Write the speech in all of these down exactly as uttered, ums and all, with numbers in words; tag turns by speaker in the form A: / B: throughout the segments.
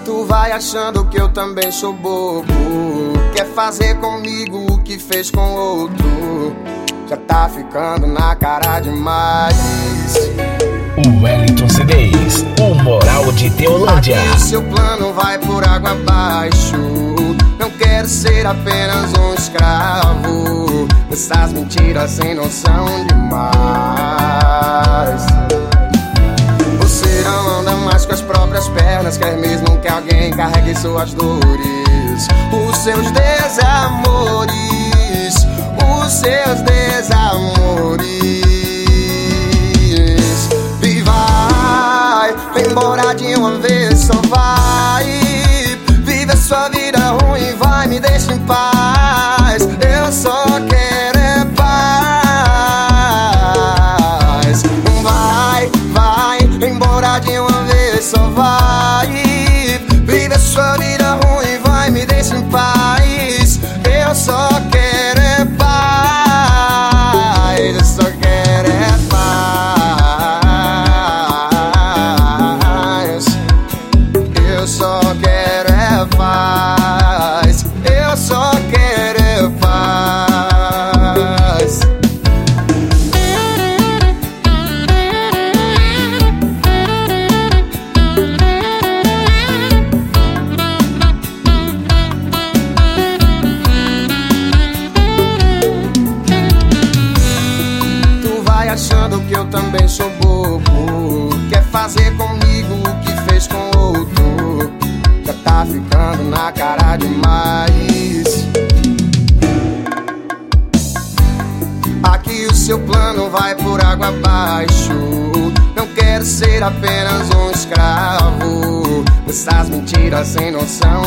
A: Tu vai achando que eu também sou bobo, quer fazer comigo o que fez com outro. Já tá ficando na cara demais.
B: O Wellington C Ds, o moral de Teolândia.
A: Aqui o seu plano vai por água abaixo. Não quero ser apenas um escravo dessas mentiras sem noção demais. Você não anda mais com as próprias pernas, quer mesmo que alguém carregue suas dores, os seus desamores, os seus desamores. E vai embora de uma vez, só vai. Vive a sua vida ruim, vai, me deixa em paz. Eu só quero é paz. Vai, vai embora de uma vez, só vai. Vive a sua vida ruim, vai, me deixa em paz. Eu só quero é paz. Eu só quero é paz. Eu só quero é paz. Eu só quero é paz. Tu vai achando que eu também sou bobo, quer fazer comigo o que fez com outro. Já tá ficando na cara demais. Aqui o seu plano vai por água abaixo. Não quero ser apenas um escravo dessas mentiras sem noção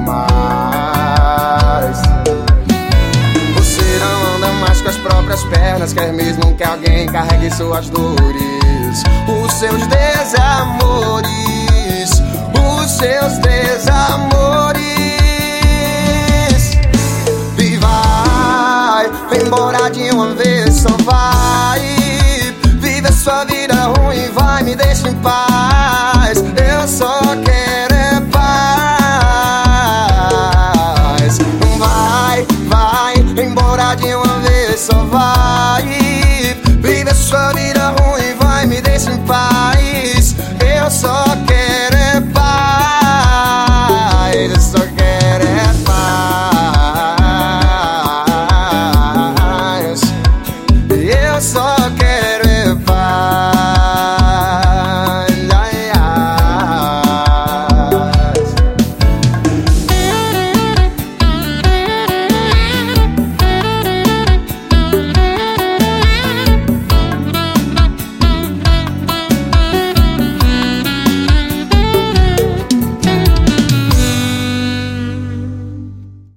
A: demais. Você não anda mais com as próprias pernas, quer mesmo que alguém carregue suas dores, os seus desamores, os seus desamores. E vai embora de uma vez, só vai. Vive a sua vida ruim, vai, me deixa em paz. Eu só quero é paz. Vai, vai embora de uma vez, só vai. Vive a sua vida ruim, vai, me deixa em paz. Eu só quero é paz. Eu só quero é paz. Eu só